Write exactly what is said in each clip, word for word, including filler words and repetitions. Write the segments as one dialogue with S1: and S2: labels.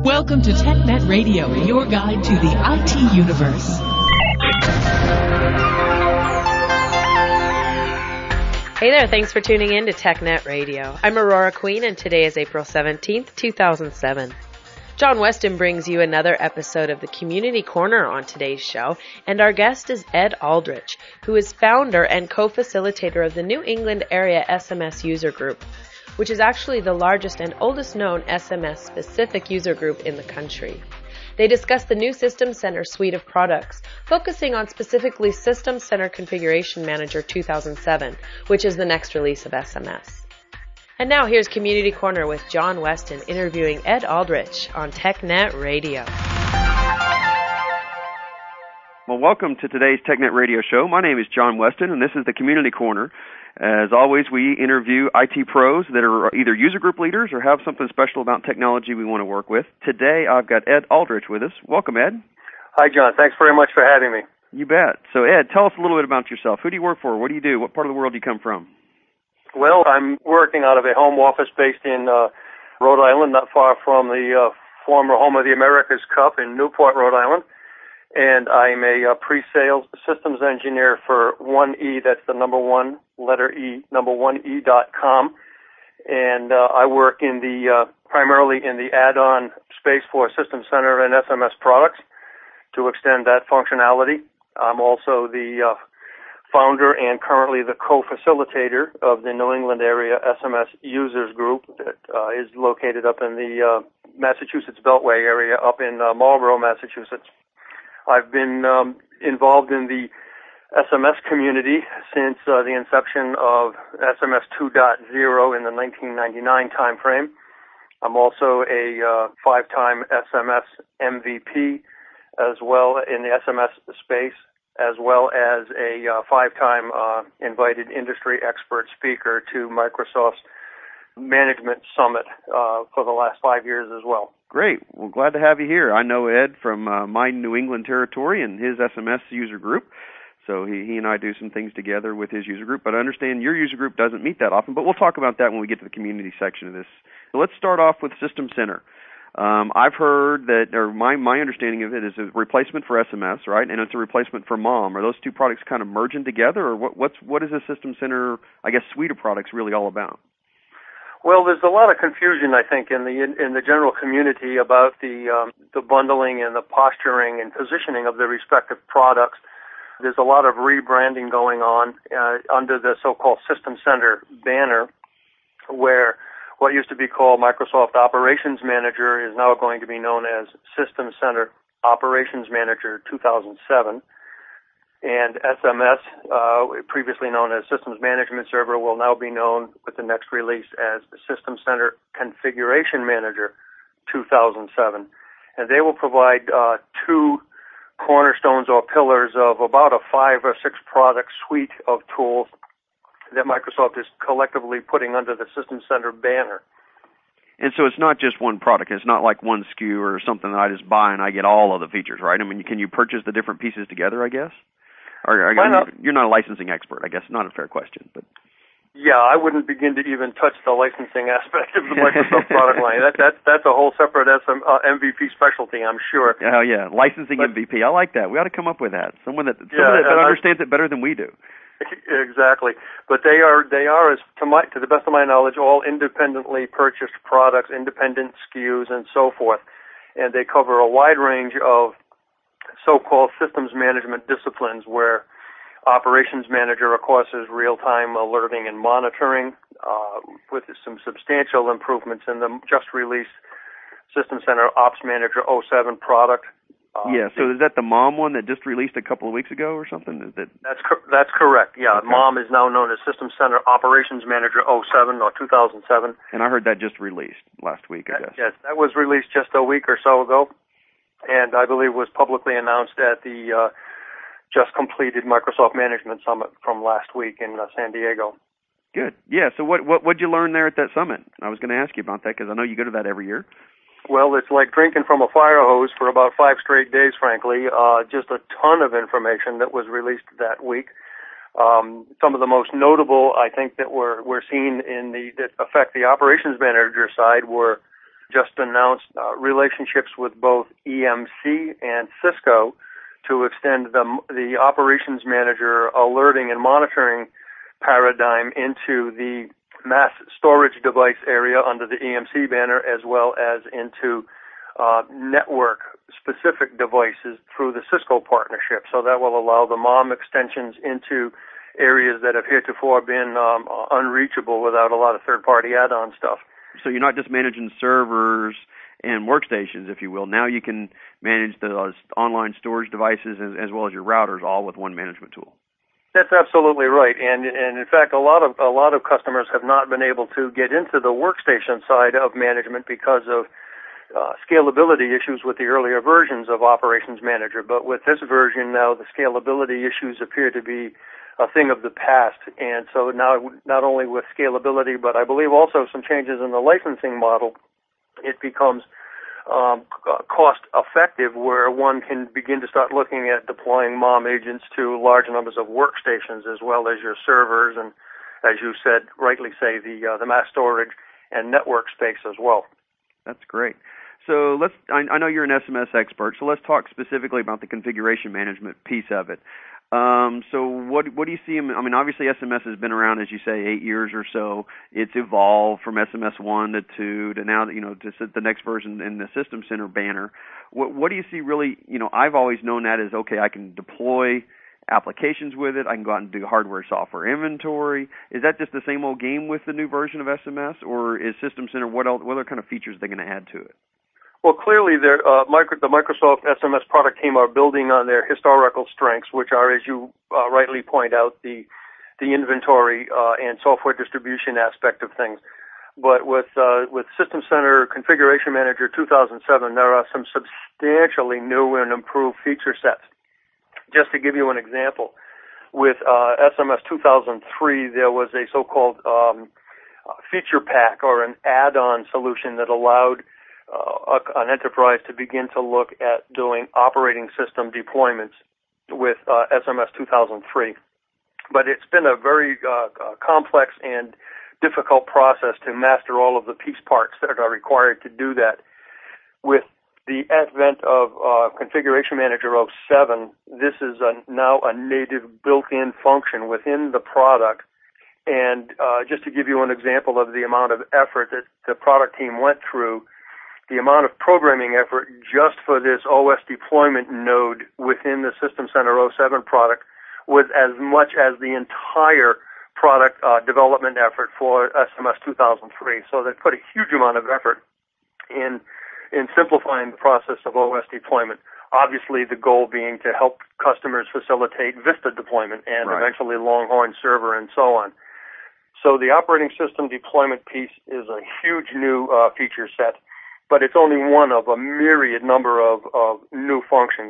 S1: Welcome to TechNet Radio, your guide to the I T universe.
S2: Hey there, thanks for tuning in to TechNet Radio. I'm Aurora Queen, and today is April seventeenth, two thousand seven. John Weston brings you another episode of the Community Corner on today's show, and our guest is Ed Aldrich, who is founder and co-facilitator of the New England Area S M S User Group, which is actually the largest and oldest known S M S-specific user group in the country. They discuss the new System Center suite of products, focusing on specifically System Center Configuration Manager two thousand seven, which is the next release of S M S. And now here's Community Corner with John Weston interviewing Ed Aldrich on TechNet Radio.
S3: Well, welcome to today's TechNet Radio show. My name is John Weston, and this is the Community Corner. As always, we interview I T pros that are either user group leaders or have something special about technology we want to work with. Today, I've got Ed Aldrich with us. Welcome, Ed.
S4: Hi, John. Thanks very much for having me.
S3: You bet. So, Ed, tell us a little bit about yourself. Who do you work for? What do you do? What part of the world do you come from?
S4: Well, I'm working out of a home office based in uh, Rhode Island, not far from the uh, former home of the America's Cup in Newport, Rhode Island. And I'm a uh, pre-sales systems engineer for one E, that's the number one, letter E, number one E dot com. And uh, I work in the uh, primarily in the add-on space for System Center and S M S products to extend that functionality. I'm also the uh, founder and currently the co-facilitator of the New England Area S M S Users Group that uh, is located up in the uh, Massachusetts Beltway area up in uh, Marlborough, Massachusetts. I've been um, involved in the S M S community since uh, the inception of S M S two point oh in the nineteen ninety-nine timeframe. I'm also a uh, five-time S M S M V P as well in the S M S space, as well as a uh, five-time uh, invited industry expert speaker to Microsoft's Management Summit uh, for the last five years as well.
S3: Great. Well, glad to have you here. I know Ed from uh, my New England territory and his S M S user group. So he, he and I do some things together with his user group. But I understand your user group doesn't meet that often, but we'll talk about that when we get to the community section of this. So let's start off with System Center. Um, I've heard that, or my, my understanding of it is a replacement for S M S, right? And it's a replacement for MOM. Are those two products kind of merging together, or what, what's, what is a System Center, I guess, suite of products really all about?
S4: Well, there's a lot of confusion, I think, in the in, in the general community about the um, the bundling and the posturing and positioning of the respective products. There's a lot of rebranding going on uh, under the so-called System Center banner, where what used to be called Microsoft Operations Manager is now going to be known as System Center Operations Manager two thousand seven. And S M S, uh, previously known as Systems Management Server, will now be known with the next release as System Center Configuration Manager two thousand seven. And they will provide uh, two cornerstones or pillars of about a five or six product suite of tools that Microsoft is collectively putting under the System Center banner.
S3: And so it's not just one product. It's not like one S K U or something that I just buy and I get all of the features, right? I mean, can you purchase the different pieces together, I guess? Or, or
S4: not?
S3: You're not a licensing expert, I guess. Not a fair question, but
S4: yeah, I wouldn't begin to even touch the licensing aspect of the Microsoft product line. That that's that's a whole separate S M, uh, M V P specialty, I'm sure.
S3: Oh yeah, licensing
S4: but,
S3: M V P. I like that. We ought to come up with that. Someone that someone
S4: yeah,
S3: that, that
S4: I,
S3: understands it better than we do.
S4: Exactly, but they are they are, as to my to the best of my knowledge, all independently purchased products, independent S K Us, and so forth, and they cover a wide range of so-called systems management disciplines where Operations Manager, of course, is real-time alerting and monitoring uh, with some substantial improvements in the just-released System Center Ops Manager oh seven product. Uh,
S3: yeah, so is that the MOM one that just released a couple of weeks ago or something? Is that...
S4: That's co- that's correct, yeah.
S3: Okay.
S4: MOM is now known as System Center Operations Manager oh seven or two thousand seven.
S3: And I heard that just released last week, I
S4: that,
S3: guess.
S4: Yes, that was released just a week or so ago, and I believe was publicly announced at the uh, just completed Microsoft Management Summit from last week in uh, San Diego.
S3: Good. Yeah, so what what what'd you learn there at that summit? I was going to ask you about that because I know you go to that every year.
S4: Well, it's like drinking from a fire hose for about five straight days, frankly. Uh, just a ton of information that was released that week. Um, some of the most notable, I think, that were, were seen in the, that affect the operations manager side were just announced uh, relationships with both E M C and Cisco to extend the, the operations manager alerting and monitoring paradigm into the mass storage device area under the E M C banner, as well as into uh, network-specific devices through the Cisco partnership. So that will allow the M O M extensions into areas that have heretofore been um, unreachable without a lot of third-party add-on stuff.
S3: So you're not just managing servers and workstations, if you will. Now you can manage the uh, online storage devices as, as well as your routers, all with one management tool.
S4: That's absolutely right, and and in fact, a lot of a lot of customers have not been able to get into the workstation side of management because of uh, scalability issues with the earlier versions of Operations Manager. But with this version now, the scalability issues appear to be a thing of the past, and so now not only with scalability, but I believe also some changes in the licensing model, it becomes Um, cost effective, where one can begin to start looking at deploying M O M agents to large numbers of workstations as well as your servers and, as you said, rightly say, the uh, the mass storage and network space as well.
S3: That's great. So let's. I, I know you're an S M S expert, so let's talk specifically about the configuration management piece of it. Um, so what what do you see? I mean, obviously S M S has been around, as you say, eight years or so. It's evolved from S M S one to two to now, you know, to the next version in the System Center banner. What what do you see really? You know, I've always known that as, okay, I can deploy applications with it. I can go out and do hardware software inventory. Is that just the same old game with the new version of S M S, or is System Center, what else, what other kind of features are they going to add to it?
S4: Well, clearly, uh, micro, the Microsoft S M S product team are building on their historical strengths, which are, as you uh, rightly point out, the the inventory uh, and software distribution aspect of things. But with uh, with System Center Configuration Manager two thousand seven, there are some substantially new and improved feature sets. Just to give you an example, with uh, S M S two thousand three, there was a so-called um, feature pack or an add-on solution that allowed Uh, an enterprise to begin to look at doing operating system deployments with uh, S M S two thousand three. But it's been a very uh, uh, complex and difficult process to master all of the piece parts that are required to do that. With the advent of uh, Configuration Manager oh seven, this is a, now a native built-in function within the product. And uh, just to give you an example of the amount of effort that the product team went through, the amount of programming effort just for this O S deployment node within the System Center oh seven product was as much as the entire product uh, development effort for S M S two thousand three. So they put a huge amount of effort in in simplifying the process of O S deployment. Obviously, the goal being to help customers facilitate Vista deployment and right. eventually Longhorn Server and so on. So the operating system deployment piece is a huge new uh, feature set, but it's only one of a myriad number of, of new functions.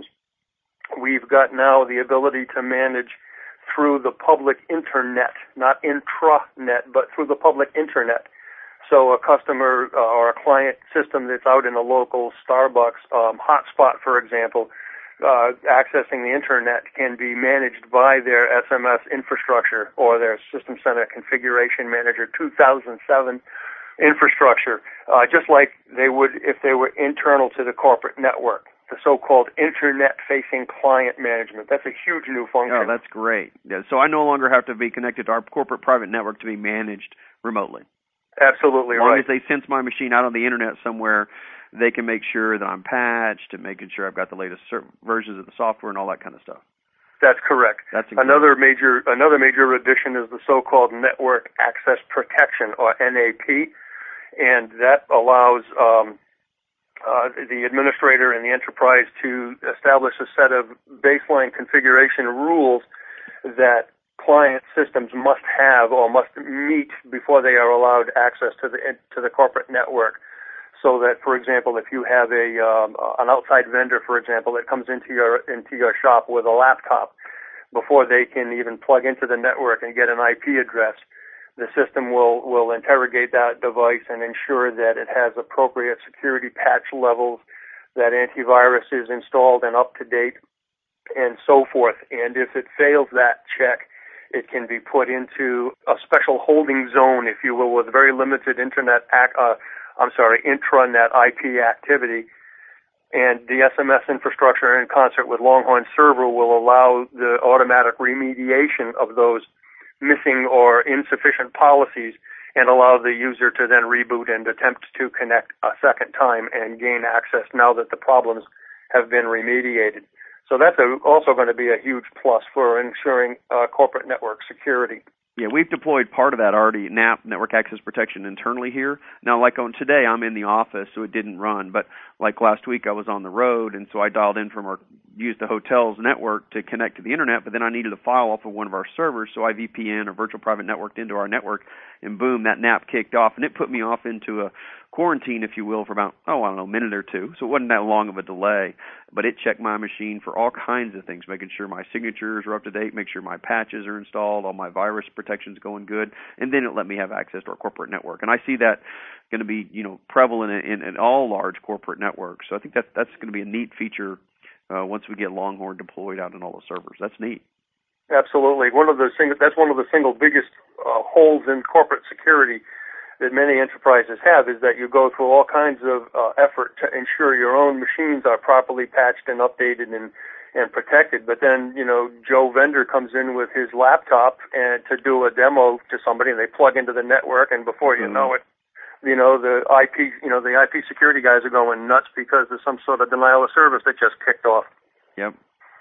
S4: We've got now the ability to manage through the public internet, not intranet, but through the public internet. So a customer uh, or a client system that's out in a local Starbucks um, hotspot, for example, uh, accessing the internet can be managed by their S M S infrastructure or their System Center Configuration Manager two thousand seven infrastructure, uh, just like they would if they were internal to the corporate network, the so-called internet-facing client management. That's a huge new function.
S3: Oh, that's great. Yeah, so I no longer have to be connected to our corporate private network to be managed remotely.
S4: Absolutely
S3: right. As long
S4: right.
S3: as they sense my machine out on the internet somewhere, they can make sure that I'm patched and making sure I've got the latest versions of the software and all that kind of stuff.
S4: That's correct.
S3: That's
S4: another major another major addition is the so-called Network Access Protection, or N A P. And that allows um, uh, the administrator and the enterprise to establish a set of baseline configuration rules that client systems must have or must meet before they are allowed access to the to the corporate network. So that, for example, if you have a um, an outside vendor, for example, that comes into your into your shop with a laptop, before they can even plug into the network and get an I P address, the system will, will interrogate that device and ensure that it has appropriate security patch levels, that antivirus is installed and up to date, and so forth. And if it fails that check, it can be put into a special holding zone, if you will, with very limited internet ac- uh, I'm sorry, intranet I P activity. And the S M S infrastructure in concert with Longhorn Server will allow the automatic remediation of those missing or insufficient policies and allow the user to then reboot and attempt to connect a second time and gain access now that the problems have been remediated. So that's a, also going to be a huge plus for ensuring uh, corporate network security.
S3: Yeah, we've deployed part of that already, N A P, Network Access Protection, internally here. Now, like on today, I'm in the office, so it didn't run. But like last week, I was on the road, and so I dialed in from our, used the hotel's network to connect to the internet, but then I needed a file off of one of our servers, so I V P N or virtual private networked into our network, and boom, that N A P kicked off, and it put me off into a quarantine, if you will, for about, oh, I don't know, a minute or two. So it wasn't that long of a delay, but it checked my machine for all kinds of things, making sure my signatures are up to date, make sure my patches are installed, all my virus protection's going good, and then it let me have access to our corporate network. And I see that going to be, you know, prevalent in, in, in all large corporate networks. So I think that that's going to be a neat feature uh, once we get Longhorn deployed out in all the servers. That's neat.
S4: Absolutely. One of the single, that's one of the single biggest uh, holes in corporate security that many enterprises have, is that you go through all kinds of uh, effort to ensure your own machines are properly patched and updated and, and protected. But then, you know, Joe Vendor comes in with his laptop and to do a demo to somebody, and they plug into the network, and before you mm-hmm. know it, you know, the I P, you know, the I P security guys are going nuts because there's some sort of denial of service that just kicked off.
S3: Yep.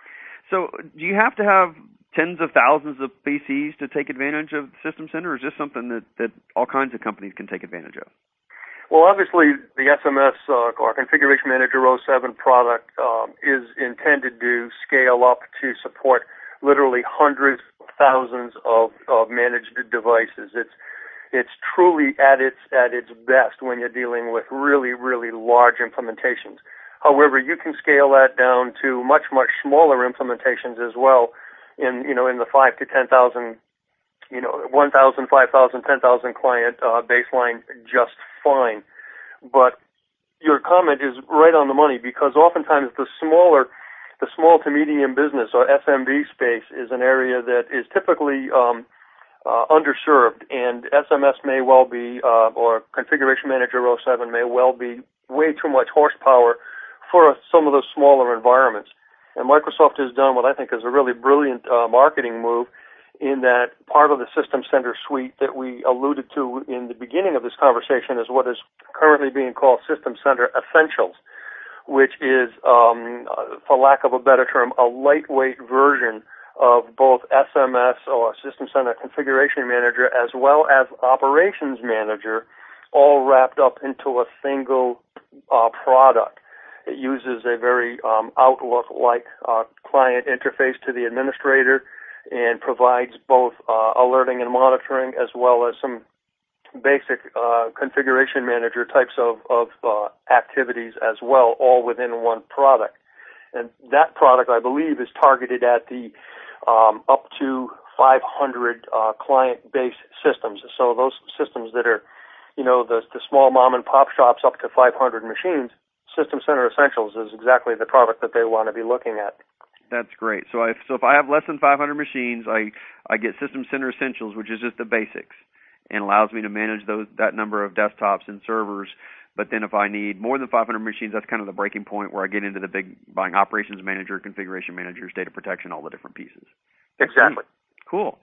S3: So do you have to have tens of thousands of P Cs to take advantage of System Center, or is this something that, that all kinds of companies can take advantage of?
S4: Well, obviously, the S M S, uh, or Configuration Manager oh seven product, um, is intended to scale up to support literally hundreds of thousands of, of managed devices. It's it's truly at its at its best when you're dealing with really, really large implementations. However, you can scale that down to much, much smaller implementations as well, in, you know, in the five to ten thousand, you know, one thousand, five thousand, ten thousand client uh, baseline just fine. But your comment is right on the money, because oftentimes the smaller, the small to medium business or S M B space is an area that is typically um, uh, underserved, and S M S may well be, uh, or Configuration Manager oh seven may well be way too much horsepower for some of those smaller environments. And Microsoft has done what I think is a really brilliant uh, marketing move, in that part of the System Center suite that we alluded to in the beginning of this conversation is what is currently being called System Center Essentials, which is, um, for lack of a better term, a lightweight version of both S M S or System Center Configuration Manager as well as Operations Manager, all wrapped up into a single uh, product. It uses a very um, Outlook-like uh, client interface to the administrator and provides both uh, alerting and monitoring as well as some basic uh, configuration manager types of, of uh, activities as well, all within one product. And that product, I believe, is targeted at the um, up to five hundred uh, client-based systems. So those systems that are, you know, the, the small mom-and-pop shops up to five hundred machines, System Center Essentials is exactly the product that they want to be looking at.
S3: That's great. So if so if I have less than five hundred machines, I I get System Center Essentials, which is just the basics, and allows me to manage those that number of desktops and servers. But then if I need more than five hundred machines, that's kind of the breaking point where I get into the big buying Operations Manager, Configuration Managers, data protection, all the different pieces.
S4: Exactly.
S3: Cool.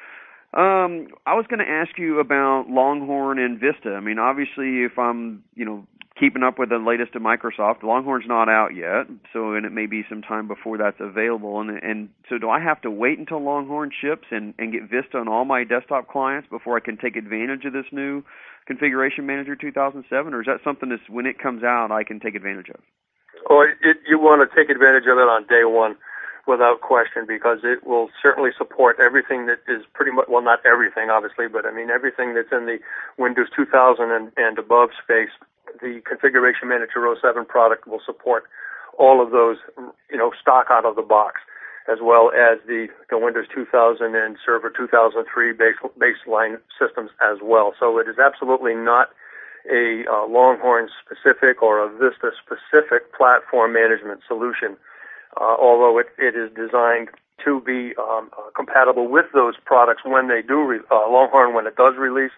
S3: Um, I was going to ask you about Longhorn and Vista. I mean, obviously, if I'm, you know, keeping up with the latest of Microsoft, Longhorn's not out yet, so and it may be some time before that's available. And and so, do I have to wait until Longhorn ships and, and get Vista on all my desktop clients before I can take advantage of this new Configuration Manager two thousand seven, or is that something that's when it comes out I can take advantage of?
S4: Well, it, you want to take advantage of it on day one, without question, because it will certainly support everything that is pretty much, well, not everything, obviously, but I mean everything that's in the Windows two thousand and, and above space. The Configuration Manager oh seven product will support all of those, you know, stock out of the box, as well as the, the Windows two thousand and Server two thousand three base, baseline systems as well. So it is absolutely not a uh, Longhorn-specific or a Vista-specific platform management solution, uh, although it, it is designed to be um, uh, compatible with those products when they do, re- uh, Longhorn when it does release,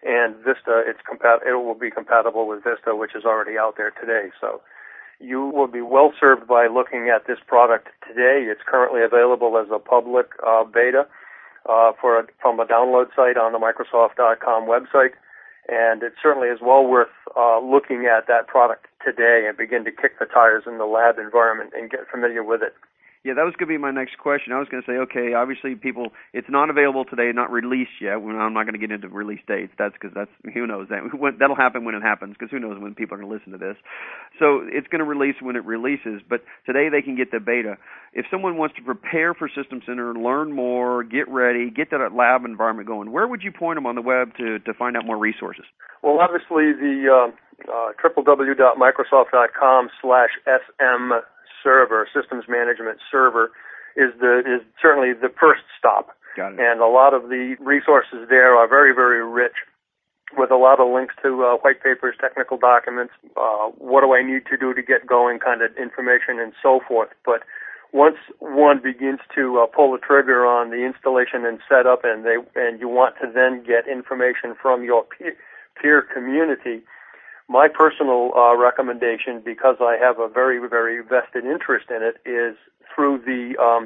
S4: and Vista, it's compat- it will be compatible with Vista, which is already out there today. So you will be well served by looking at this product today. It's currently available as a public uh, beta uh, for a, from a download site on the Microsoft dot com website, and it certainly is well worth uh, looking at that product today and begin to kick the tires in the lab environment and get familiar with it.
S3: Yeah, that was going to be my next question. I was going to say, okay, obviously people, it's not available today, not released yet. I'm not going to get into release dates. That's because that's, who knows that. That'll happen when it happens, because who knows when people are going to listen to this. So it's going to release when it releases, but today they can get the beta. If someone wants to prepare for System Center, learn more, get ready, get that lab environment going, where would you point them on the web to, to find out more resources?
S4: Well, obviously the uh, uh, w w w dot microsoft dot com slash S M server, systems management server, is the is certainly the first stop.
S3: Got it.
S4: And a lot of the resources there are very, very rich, with a lot of links to uh, white papers, technical documents, uh, what do I need to do to get going kind of information and so forth. But once one begins to uh, pull the trigger on the installation and setup, and they and you want to then get information from your peer, peer community, my personal uh, recommendation, because I have a very, very vested interest in it, is through the um,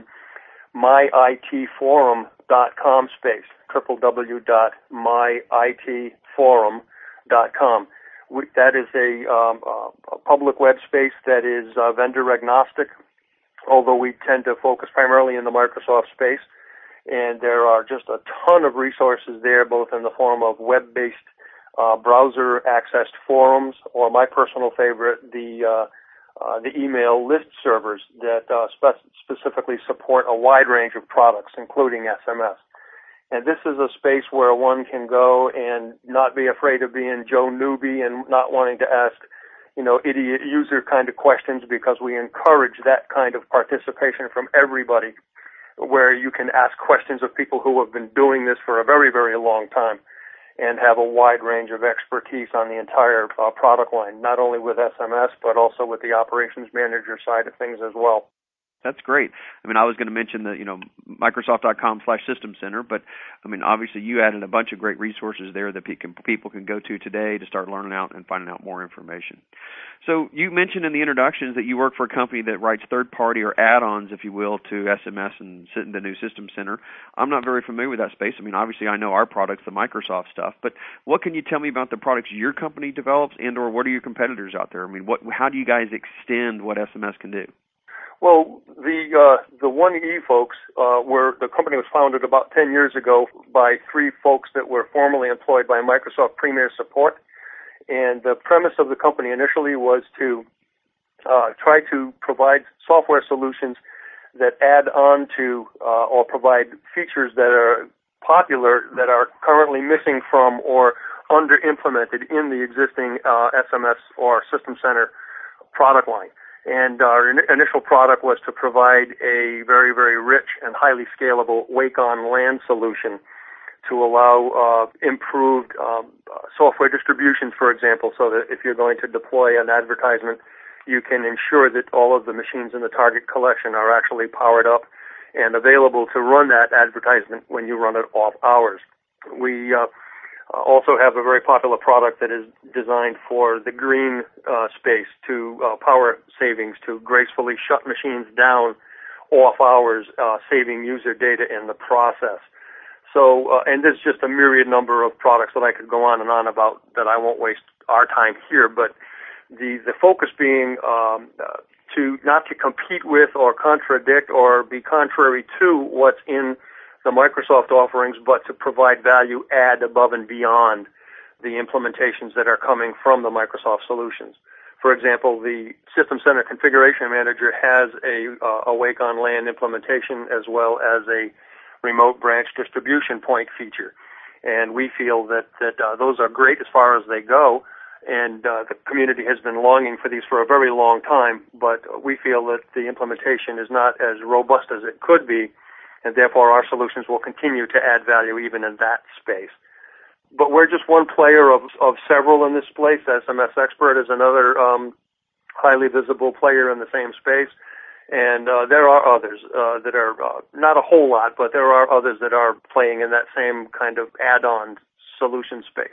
S4: my I T forum dot com space, w w w dot my I T forum dot com. We, that is a, um, a public web space that is uh, vendor agnostic, although we tend to focus primarily in the Microsoft space. And there are just a ton of resources there, both in the form of web-based Uh, browser-accessed forums, or my personal favorite, the uh, uh, the email list servers that uh, spe- specifically support a wide range of products, including S M S. And this is a space where one can go and not be afraid of being Joe Newbie and not wanting to ask, you know, idiot user kind of questions, because we encourage that kind of participation from everybody, where you can ask questions of people who have been doing this for a very, very long time and have a wide range of expertise on the entire uh, product line, not only with S M S, but also with the operations manager side of things as well.
S3: That's great. I mean, I was going to mention the, you know, Microsoft dot com slash System Center, but, I mean, obviously you added a bunch of great resources there that people can go to today to start learning out and finding out more information. So you mentioned in the introductions that you work for a company that writes third-party or add-ons, if you will, to S M S and the new System Center. I'm not very familiar with that space. I mean, obviously I know our products, the Microsoft stuff, but what can you tell me about the products your company develops, and or what are your competitors out there? I mean, what, how do you guys extend what S M S can do?
S4: Well, the uh, the one E folks uh, were the company was founded about ten years ago by three folks that were formerly employed by Microsoft Premier Support, and the premise of the company initially was to uh, try to provide software solutions that add on to uh, or provide features that are popular that are currently missing from or under implemented in the existing uh, S M S or System Center product line. And our in- initial product was to provide a very, very rich and highly scalable Wake-on LAN solution to allow uh, improved um, uh, software distributions, for example, so that if you're going to deploy an advertisement, you can ensure that all of the machines in the target collection are actually powered up and available to run that advertisement when you run it off hours. We uh, Uh, also have a very popular product that is designed for the green uh, space to uh, power savings, to gracefully shut machines down off hours, uh, saving user data in the process. So, uh, and there's just a myriad number of products that I could go on and on about that I won't waste our time here, but the, the focus being um, uh, to not to compete with or contradict or be contrary to what's in the Microsoft offerings, but to provide value add above and beyond the implementations that are coming from the Microsoft solutions. For example, the System Center Configuration Manager has a, uh, a Wake-on LAN implementation as well as a remote branch distribution point feature. And we feel that, that uh, those are great as far as they go, and uh, the community has been longing for these for a very long time, but we feel that the implementation is not as robust as it could be, and therefore our solutions will continue to add value even in that space. But we're just one player of, of several in this place. S M S Expert is another um, highly visible player in the same space, and uh, there are others uh, that are uh, not a whole lot, but there are others that are playing in that same kind of add-on solution space.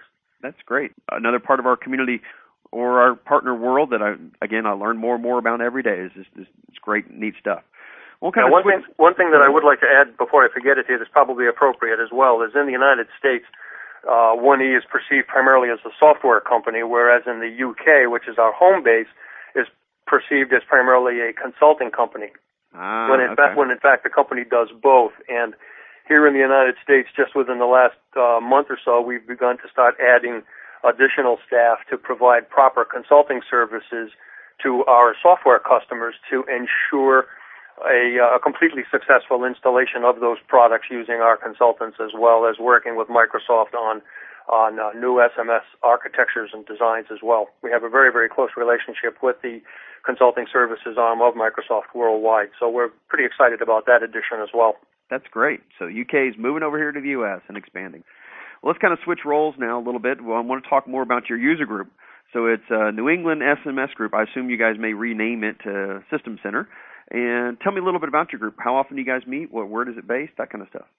S3: That's great. Another part of our community or our partner world that, I again, I learn more and more about every day. is this, this, It's great, neat stuff. Well, kind
S4: now,
S3: of
S4: one, thing, one thing that I would like to add before I forget it, is probably appropriate as well, is in the United States, uh, one E is perceived primarily as a software company, whereas in the U K, which is our home base, is perceived as primarily a consulting company.
S3: Ah,
S4: when, in
S3: okay.
S4: fact, when in fact the company does both. And here in the United States, just within the last uh, month or so, we've begun to start adding additional staff to provide proper consulting services to our software customers to ensure a, a completely successful installation of those products using our consultants, as well as working with Microsoft on on uh, new S M S architectures and designs as well. We have a very, very close relationship with the consulting services arm of Microsoft worldwide, so we're pretty excited about that addition as well.
S3: That's great. So U K is moving over here to the U S and expanding. Well, let's kind of switch roles now a little bit. Well, I want to talk more about your user group. So it's uh, New England S M S Group. I assume you guys may rename it to System Center. And tell me a little bit about your group. How often do you guys meet? What, where is it based? That kind of stuff.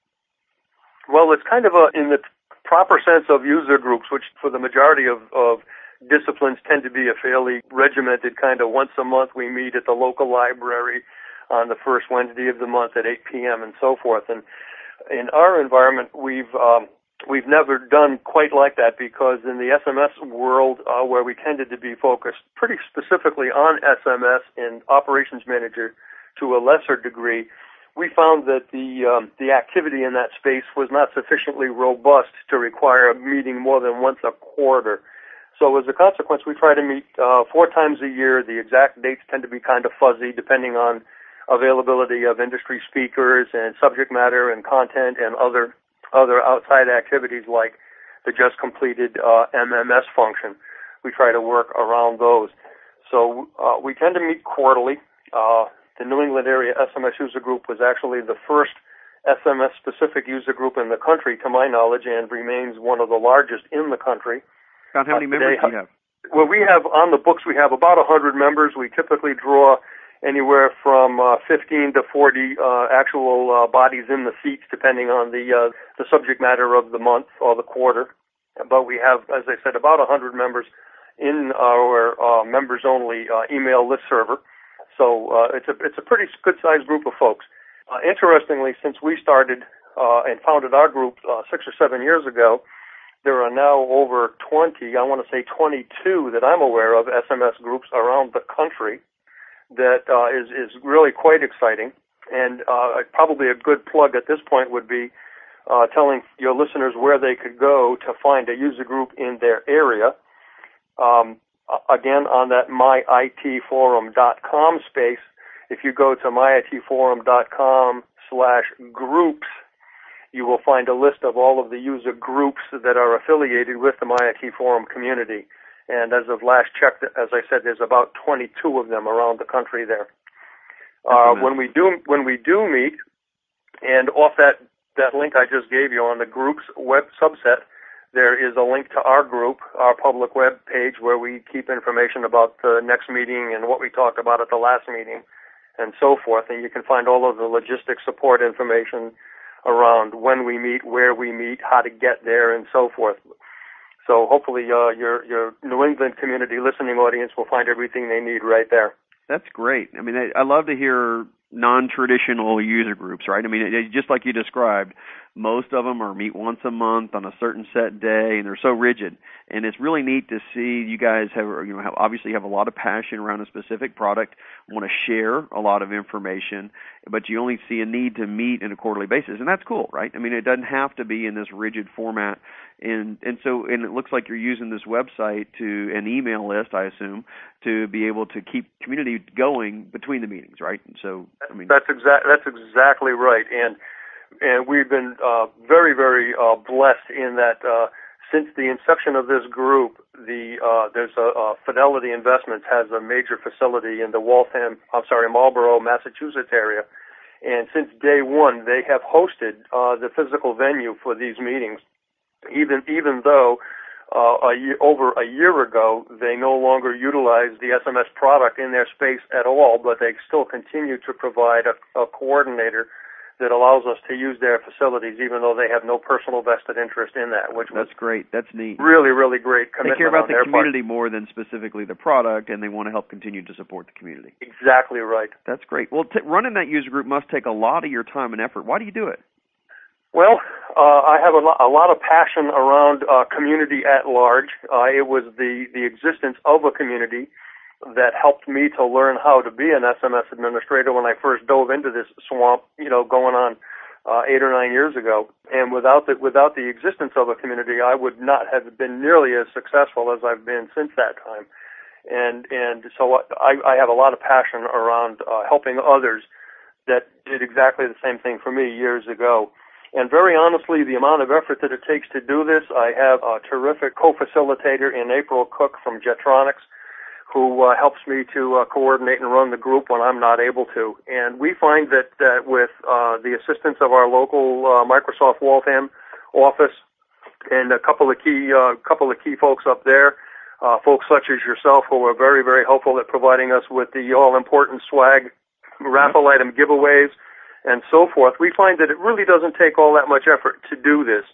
S4: Well, it's kind of a, in the proper sense of user groups, which for the majority of, of disciplines tend to be a fairly regimented kind of once a month we meet at the local library on the first Wednesday of the month at eight p.m. and so forth. And in our environment, we've um, we've never done quite like that, because in the S M S world, uh, where we tended to be focused pretty specifically on S M S and Operations Manager to a lesser degree, we found that the um, the activity in that space was not sufficiently robust to require a meeting more than once a quarter. So as a consequence, we try to meet uh, four times a year. The exact dates tend to be kind of fuzzy, depending on availability of industry speakers and subject matter and content and other other outside activities like the just completed uh, M M S function. We try to work around those. So uh, we tend to meet quarterly. Uh, the New England Area S M S User Group was actually the first S M S-specific user group in the country, to my knowledge, and remains one of the largest in the country.
S3: About how many uh, members do you have?
S4: Well, we have, on the books, we have about one hundred members. We typically draw anywhere from uh, fifteen to forty uh, actual uh, bodies in the seats, depending on the uh, the subject matter of the month or the quarter. But we have, as I said, about one hundred members in our uh, members-only uh, email list server. So uh, it's a it's a pretty good-sized group of folks. Uh, interestingly, since we started uh, and founded our group uh, six or seven years ago, there are now over twenty, I want to say twenty-two that I'm aware of, S M S groups around the country. That uh, is is really quite exciting, and uh, probably a good plug at this point would be uh, telling your listeners where they could go to find a user group in their area. Um, again, on that my I T forum dot com space, if you go to my I T forum dot com slash groups, you will find a list of all of the user groups that are affiliated with the MyIT Forum community. And as of last check, as I said, there's about twenty-two of them around the country there. Uh, when we do when we do meet, and off that, that link I just gave you on the group's web subset, there is a link to our group, our public web page, where we keep information about the next meeting and what we talked about at the last meeting and so forth. And you can find all of the logistic support information around when we meet, where we meet, how to get there, and so forth. So hopefully uh, your your New England community listening audience will find everything they need right there.
S3: That's great. I mean, I, I love to hear non-traditional user groups, right? I mean, it, just like you described, most of them are meet once a month on a certain set day, and they're so rigid. And it's really neat to see you guys have, you know, have, obviously have a lot of passion around a specific product, want to share a lot of information, but you only see a need to meet on a quarterly basis, and that's cool, right? I mean, it doesn't have to be in this rigid format. And and so, and it looks like you're using this website to an email list, I assume, to be able to keep community going between the meetings, right? And so, I mean,
S4: that's exact. That's exactly right. And and we've been uh, very, very uh, blessed in that uh, since the inception of this group, the uh, there's a uh, Fidelity Investments has a major facility in the Waltham, I'm sorry, Marlborough, Massachusetts area, and since day one, they have hosted uh, the physical venue for these meetings. Even even though uh, a year, over a year ago they no longer utilize the S M S product in their space at all, but they still continue to provide a, a coordinator that allows us to use their facilities, even though they have no personal vested interest in that. Which
S3: that's great. That's neat.
S4: Really, really great commitment.
S3: They care about
S4: on
S3: the community
S4: part.
S3: more than specifically the product, and they want to help continue to support the community.
S4: Exactly right.
S3: That's great. Well, t- running that user group must take a lot of your time and effort. Why do you do it?
S4: Well, uh, I have a, lo- a lot of passion around uh, community at large. Uh, it was the, the existence of a community that helped me to learn how to be an S M S administrator when I first dove into this swamp, you know, going on uh, eight or nine years ago. And without the, without the existence of a community, I would not have been nearly as successful as I've been since that time. And and so I, I have a lot of passion around uh, helping others that did exactly the same thing for me years ago. And very honestly, the amount of effort that it takes to do this, I have a terrific co-facilitator in April Cook from Jetronics, who uh, helps me to uh, coordinate and run the group when I'm not able to. And we find that, that with uh, the assistance of our local uh, Microsoft Waltham office and a couple of key uh, couple of key folks up there, uh, folks such as yourself, who are very, very helpful at providing us with the all-important swag, raffle item giveaways, and so forth, we find that it really doesn't take all that much effort to do this.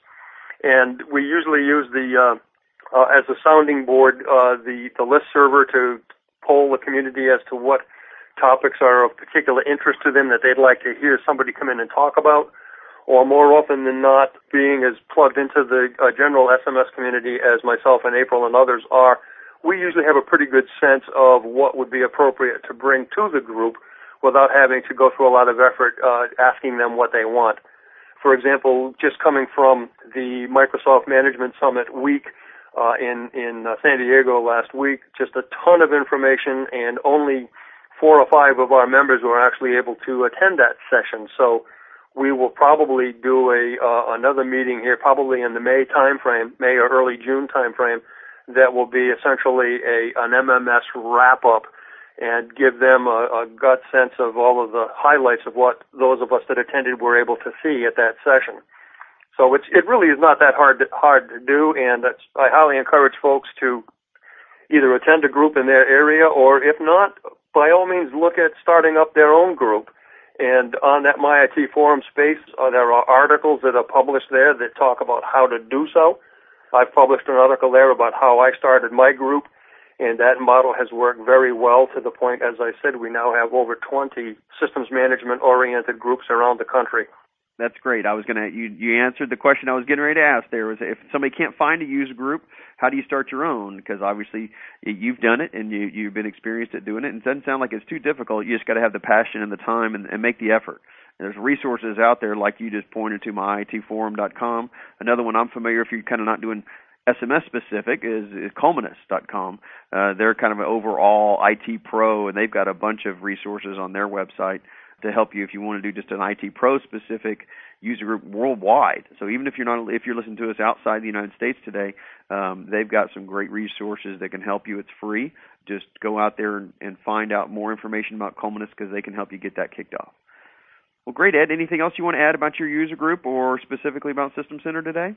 S4: And we usually use the, uh, uh, as a sounding board, uh, the, the list server to poll the community as to what topics are of particular interest to them that they'd like to hear somebody come in and talk about. Or more often than not, being as plugged into the uh, general S M S community as myself and April and others are, we usually have a pretty good sense of what would be appropriate to bring to the group without having to go through a lot of effort uh, asking them what they want. For example, just coming from the Microsoft Management Summit week uh, in, in uh, San Diego last week, just a ton of information, and only four or five of our members were actually able to attend that session. So we will probably do a uh, another meeting here, probably in the May timeframe, May or early June timeframe, that will be essentially a an M M S wrap-up and give them a, a gut sense of all of the highlights of what those of us that attended were able to see at that session. So it's, it really is not that hard to, hard to do, and that's, I highly encourage folks to either attend a group in their area, or if not, by all means look at starting up their own group. And on that My I T forum space, uh, there are articles that are published there that talk about how to do so. I've published an article there about how I started my group, and that model has worked very well to the point, as I said, we now have over twenty systems management-oriented groups around the country.
S3: That's great. I was going to, you, you answered the question I was getting ready to ask there. Was if somebody can't find a user group, how do you start your own? Because obviously you've done it and you, you've been experienced at doing it, and it doesn't sound like it's too difficult. You just got to have the passion and the time and, and make the effort. There's resources out there like you just pointed to, my I T forum dot com. Another one I'm familiar, if you're kind of not doing S M S specific, is, is Comanus dot com. Uh, they're kind of an overall I T pro, and they've got a bunch of resources on their website to help you if you want to do just an I T pro specific user group worldwide. So even if you're not, if you're listening to us outside the United States today, um, they've got some great resources that can help you. It's free. Just go out there and, and find out more information about Comanus, because they can help you get that kicked off. Well, great, Ed. Anything else you want to add about your user group or specifically about System Center today?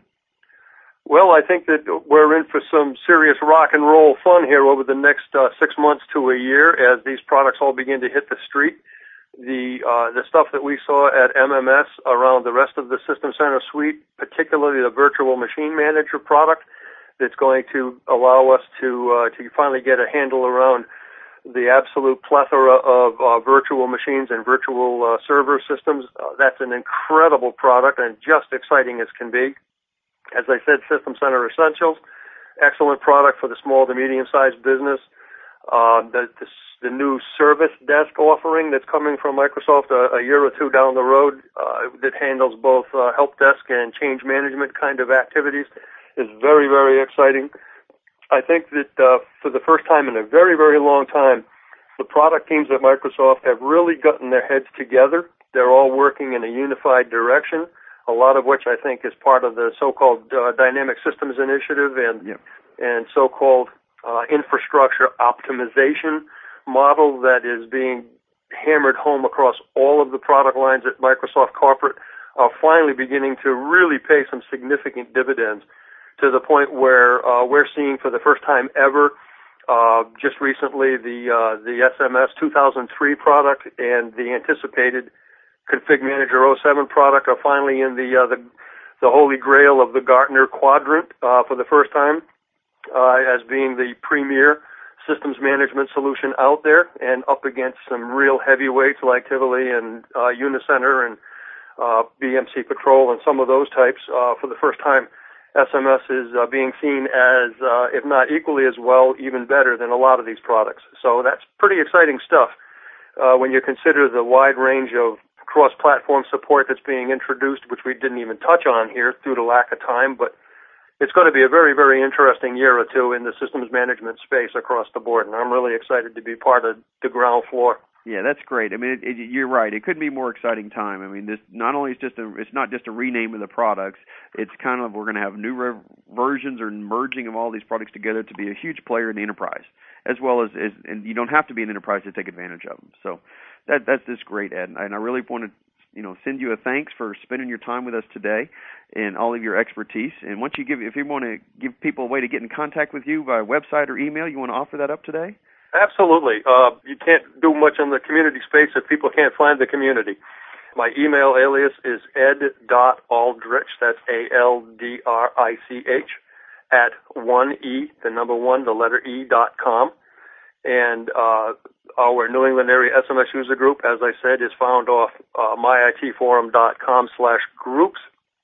S4: Well, I think that we're in for some serious rock and roll fun here over the next uh, six months to a year as these products all begin to hit the street. The uh, the stuff that we saw at M M S around the rest of the System Center suite, particularly the Virtual Machine Manager product, that's going to allow us to uh, to finally get a handle around the absolute plethora of uh, virtual machines and virtual uh, server systems. Uh, that's an incredible product and just exciting as can be. As I said, System Center Essentials, excellent product for the small to medium-sized business. Uh, the, the, the new Service Desk offering that's coming from Microsoft a, a year or two down the road uh, that handles both uh, help desk and change management kind of activities is very, very exciting. I think that uh, for the first time in a very, very long time, the product teams at Microsoft have really gotten their heads together. They're all working in a unified direction, a lot of which I think is part of the so-called uh, Dynamic Systems Initiative and yep. and so-called uh, infrastructure optimization model that is being hammered home across all of the product lines at Microsoft Corporate, are finally beginning to really pay some significant dividends, to the point where uh, we're seeing for the first time ever, uh, just recently, the uh, the S M S two thousand three product and the anticipated Config Manager oh seven product are finally in the uh, the, the holy grail of the Gartner quadrant uh, for the first time uh, as being the premier systems management solution out there, and up against some real heavyweights like Tivoli and uh, Unicenter and uh, B M C Patrol and some of those types. Uh, for the first time, S M S is uh, being seen as, uh, if not equally as well, even better than a lot of these products. So that's pretty exciting stuff uh, when you consider the wide range of cross-platform support that's being introduced, which we didn't even touch on here due to lack of time, but it's going to be a very, very interesting year or two in the systems management space across the board, and I'm really excited to be part of the ground floor.
S3: Yeah, that's great. I mean, it, it, you're right. It couldn't be a more exciting time. I mean, this not only is just a, it's not just a rename of the products. It's kind of we're going to have new re- versions or merging of all these products together to be a huge player in the enterprise, as well as, as and you don't have to be an enterprise to take advantage of them. So that that's just great, Ed. And I really want to you know send you a thanks for spending your time with us today and all of your expertise. And once you give, if you want to give people a way to get in contact with you via website or email, you want to offer that up today?
S4: Absolutely. Uh, you can't do much in the community space if people can't find the community. My email alias is ed.aldrich, that's A L D R I C H, at one E, the number one, the letter E, dot com. And uh, our New England area S M S user group, as I said, is found off uh, myitforum.com slash groups.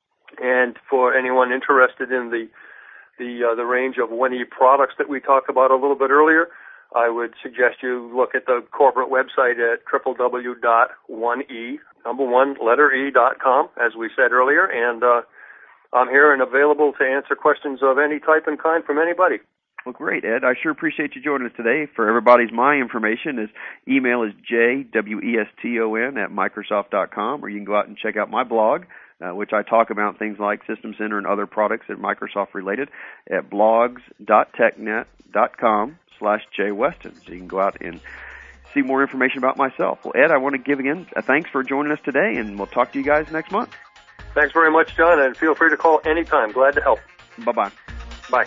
S4: And for anyone interested in the the uh, the range of one E products that we talked about a little bit earlier, I would suggest you look at the corporate website at w w w dot one e, number one, letter E, dot com, as we said earlier. And uh, I'm here and available to answer questions of any type and kind from anybody.
S3: Well, great, Ed. I sure appreciate you joining us today. For everybody's my information, his email is j w e s t o n at microsoft dot com, or you can go out and check out my blog, uh, which I talk about things like System Center and other products that Microsoft related at blogs dot technet dot com slash Jay Weston. So you can go out and see more information about myself. Well, Ed, I want to give again a thanks for joining us today, and we'll talk to you guys next month.
S4: Thanks very much, John, and feel free to call anytime. Glad to help.
S3: Bye-bye.
S4: Bye.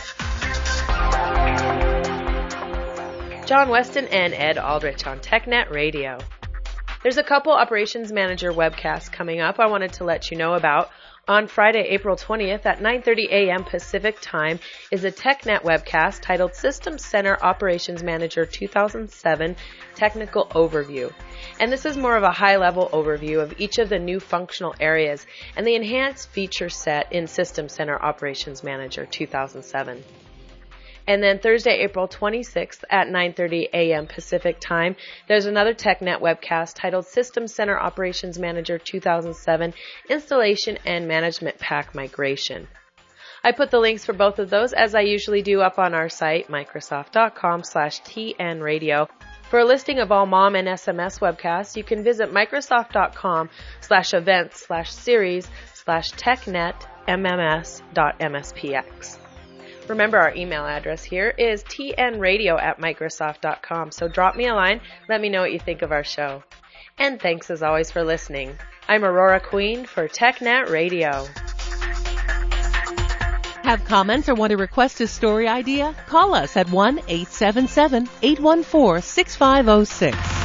S2: John Weston and Ed Aldrich on TechNet Radio. There's a couple Operations Manager webcasts coming up I wanted to let you know about. On Friday, April twentieth at nine thirty a.m. Pacific Time is a TechNet webcast titled System Center Operations Manager two thousand seven Technical Overview. And this is more of a high-level overview of each of the new functional areas and the enhanced feature set in System Center Operations Manager two thousand seven. And then Thursday, April twenty-sixth at nine thirty a.m. Pacific Time, there's another TechNet webcast titled System Center Operations Manager two thousand seven Installation and Management Pack Migration. I put the links for both of those, as I usually do, up on our site, microsoft.com slash tnradio. For a listing of all Mom and S M S webcasts, you can visit microsoft.com slash events slash series slash technet mms dot mspx. Remember, our email address here is tnradio at microsoft dot com, so drop me a line, let me know what you think of our show. And thanks as always for listening. I'm Aurora Queen for TechNet Radio.
S1: Have comments or want to request a story idea? Call us at one eight seven seven, eight one four, six five zero six.